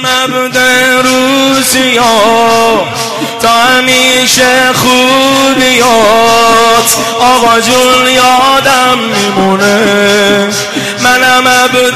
مبد روزیات تا همیشه خوبیات آقا جون یادم میمونه. منم عبد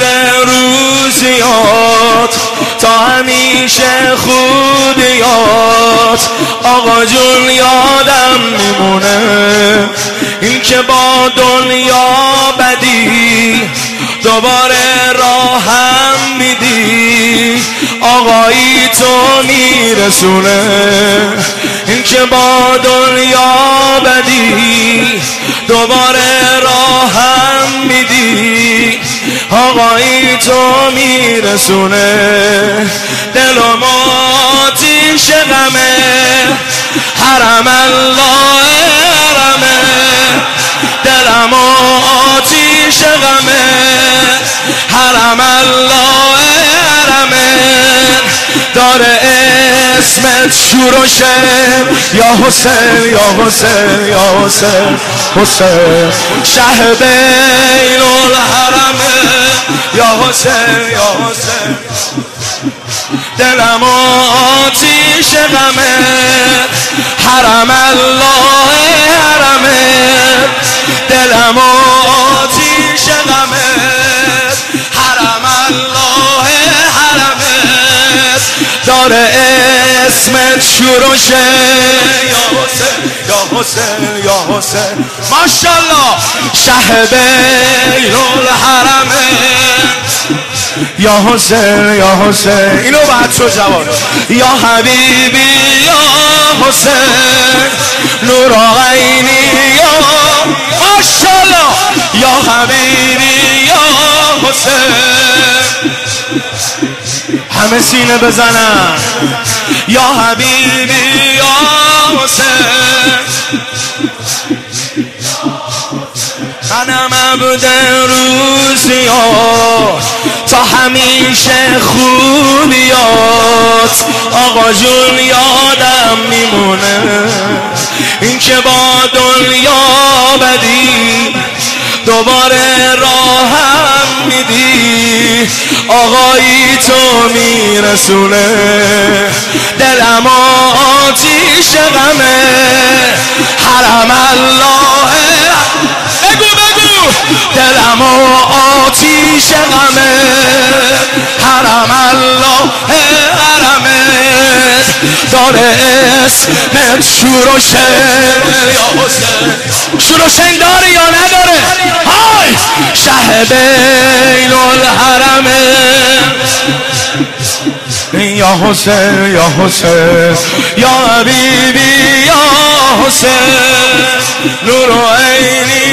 روزیات تا همیشه خوبیات آقا جون یادم میمونه. این که با دنیا بدی دوباره راهم میدی آقایی تو میرسونه. این که با دنیا بدی دوباره راهم میدی آقایی تو میرسونه. دلم آتیش غمه حرم الله حرمه. دلم آتیش غمه حرم الله حرمه. داره اسمت شورشه یا حسین یا حسین یا حسین حسین. شه بین الحرمه یا حسین یا حسین. دلم آتیش غمه حرم الله حرمه. دلم آتیش غمه حرم الله حرمه. داره اسمت شروشه یا حسین یا حسین یا حسین. ماشاءالله شه بین الحرمه یا حسین یا حسین. اینو بعد شو جوان. یا حبیبی یا حسین نور عینی یا ماشاءالله. یا حبیبی یا حسین. همه سینه بزنن. یا حبیبی یا حسین. منم عبد روزیات تا همیشه خوبیات آقا جون یادم میمونه. این که با دنیا بدی دوباره راهم میدی آقایی تو میرسونه. دلم آتیش غمه حرم الله. بگو بگو. دلم آتیش غمه حرم الله حرمه. داره اسمت شورشه یا حسین. شورشین داره یا نداره؟ های شه بین الحرمه یا حسین یا حسین. یا حبیبی یا حسین نور عینی.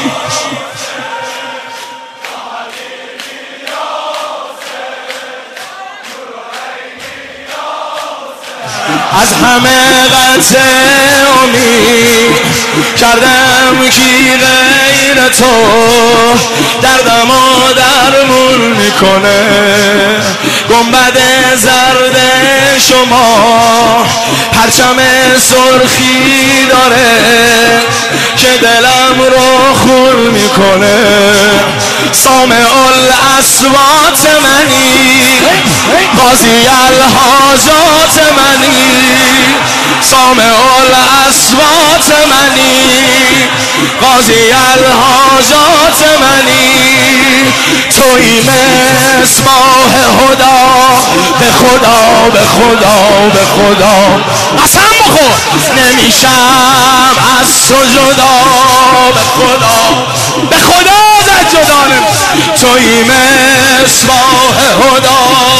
از همه قطع امید کردم کی غیر تو دردم و درمون میکنه. گنبد زرد شما پرچم سرخی داره که دلم رو خون میکنه. سامع الاصوات منی قاضی الحاجات منی. سامع الاصوات منی قاضی الحاجات منی. توی مصباح هدا به خدا به خدا به خدا قسم بخور نمیشم از تو جدا به خدا به خدا ازت جدا نمیشم. توی مصباح هدا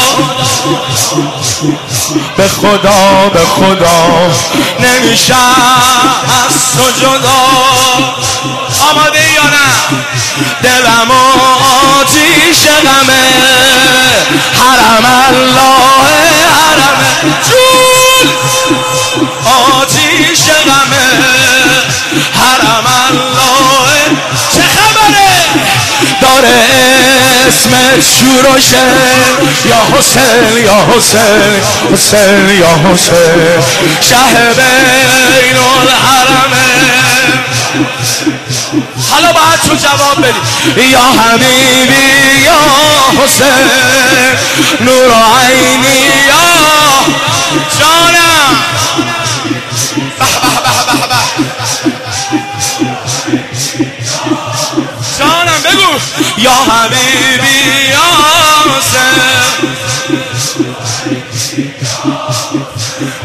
به خدا به خدا نمیشم از تو جدا. آماده یا نه؟ دلم آتیش غمه حرم الله حرمه. جون آتیش غمه حرم الله. چه خبره؟ داره اسمت شورشه یا حسین یا حسین حسین یا حسین. شه بین الحرمه. حالا باید تو جواب بدی. یا حبیبی یا حسین نور عینی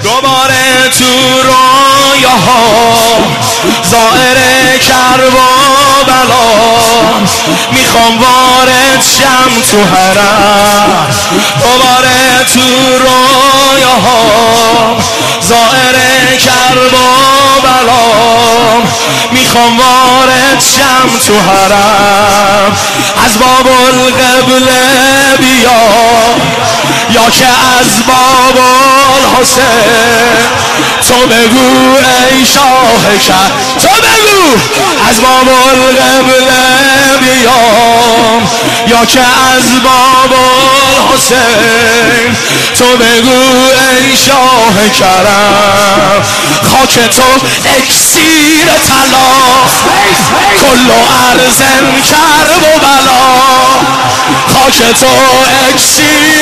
دوباره تو رویاها ظاهر کربلا میخوام وارد شم تو حرم دوباره تو رویاها ظاهر کربلا میخوام وارد شم تو حرم از باب القبله بیا یا که از باب الحسین تو بگو ای شاه کرد تو بگو از باب القبله بیام یا که از باب الحسین تو بگو ای شاه کرم خاک تو اکسیر طلا کل ارزن کرب و بلا خاک تو اکسیر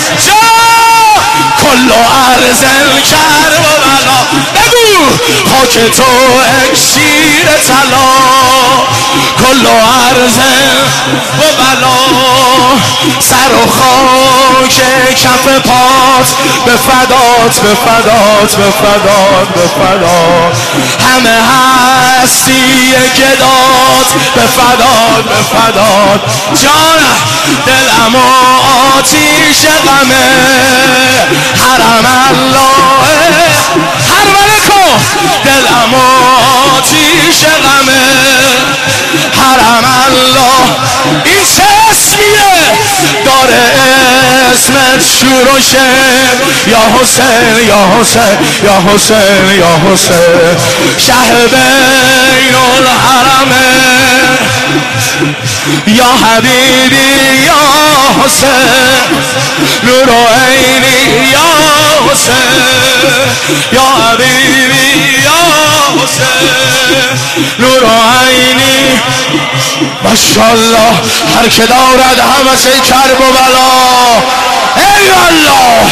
کل ارزن کرب و بلا بگو خاک تو اکسیر طلا کل ارزن و بلا سر و خاک کف پات به فدات به فدات به فدات به فدات همه هستی گدات به فدات به فدات جانم دلم آتیش غمه حرم الله حرم کن دلم آتیش غمه حرم الله این چه اسمیه داره اسمت شروشه یا حسین یا حسین یا حسین یا حسین شه بین الحرمه یا حبیبی یا حسین نور عینی یا حسین یا حبیبی یا حسین نور عینی ماشاءالله هر که دارد همه سی کرب و بلا ای الله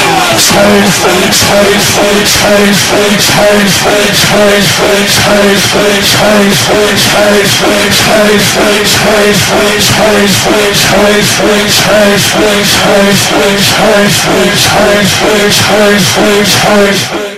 شیش